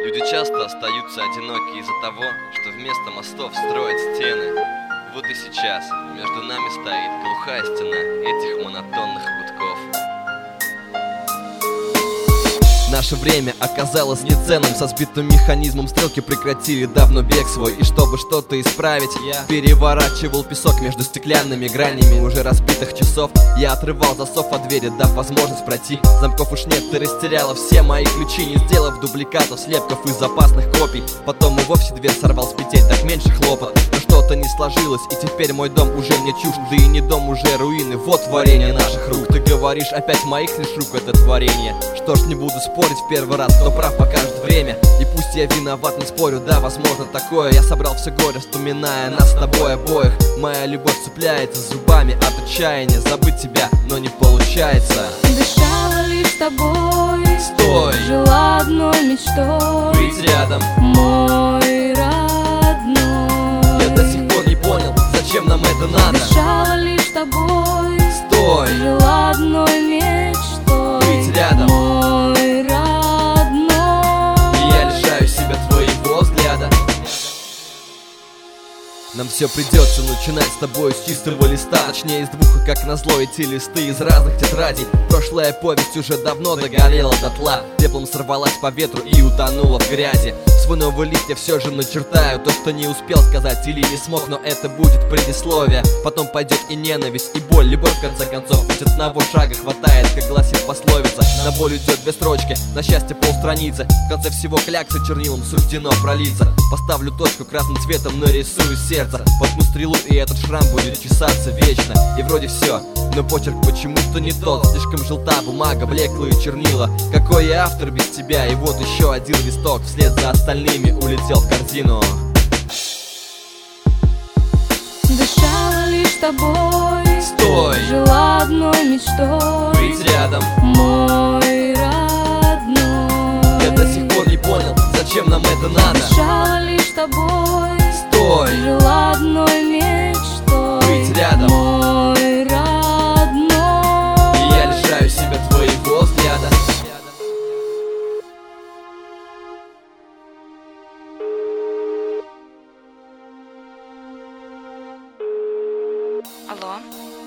Люди часто остаются одиноки из-за того, что вместо мостов строят стены. Вот и сейчас между нами стоит глухая стена этих монотонных гудков. Наше время оказалось неценным. Со сбитым механизмом стрелки прекратили давно бег свой. И чтобы что-то исправить, я переворачивал песок между стеклянными гранями уже разбитых часов. Я отрывал засов от двери, дав возможность пройти. Замков уж нет, ты растеряла все мои ключи, не сделав дубликатов, слепков и запасных копий. Потом и вовсе дверь сорвал с петель, так меньше хлопот. Но что-то не сложилось, и теперь мой дом уже мне чужд. Да и не дом, уже руины, вот творение наших рук. Ты говоришь, опять моих лишь рук это творение. Что ж, не буду спорить в первый раз, кто прав, покажет время. И пусть я виноват, не спорю, да, возможно такое. Я собрал все горе, вспоминая нас с тобой обоих. Моя любовь цепляется зубами от отчаяния. Забыть тебя, но не получается. Дышала лишь тобой, Стой! жила одной мечтой, Быть рядом. мой родной. Я до сих пор не понял, зачем нам это надо. Дышала лишь тобой, Стой! жила одной мечтой, Быть рядом. мой родной. И я лишаю себя твоего взгляда. Нам все придется начинать с тобой с чистого листа. Точнее из двух, и как назло эти листы из разных тетрадей. Прошлая повесть уже давно догорела дотла. Пеплом сорвалась по ветру и утонула в грязи. Свой новый лист я все же начертаю. То, что не успел сказать или не смог, но это будет предисловие. Потом пойдет и ненависть, и боль, любовь в конце концов. Ведь одного шага хватает, как гласит пословица. На боль идет две строчки, на счастье полстраницы. В конце всего кляксы чернилом суждено пролиться. Поставлю точку красным цветом, нарисую сердце. Воткну стрелу, и этот шрам будет чесаться вечно. И вроде все, но почерк почему-то не тот. Слишком желта бумага, блеклые чернила. Какой я автор без тебя? И вот еще один листок вслед за остальными улетел в корзину. Дышала лишь тобой, Стой! жила одной мечтой, Быть рядом. мой родной. Я до сих пор не понял, зачем нам это надо. Дышала лишь тобой, Стой! жила одной мечтой, Быть рядом. мой родной. И я лишаю себя твоего взгляда. Алло,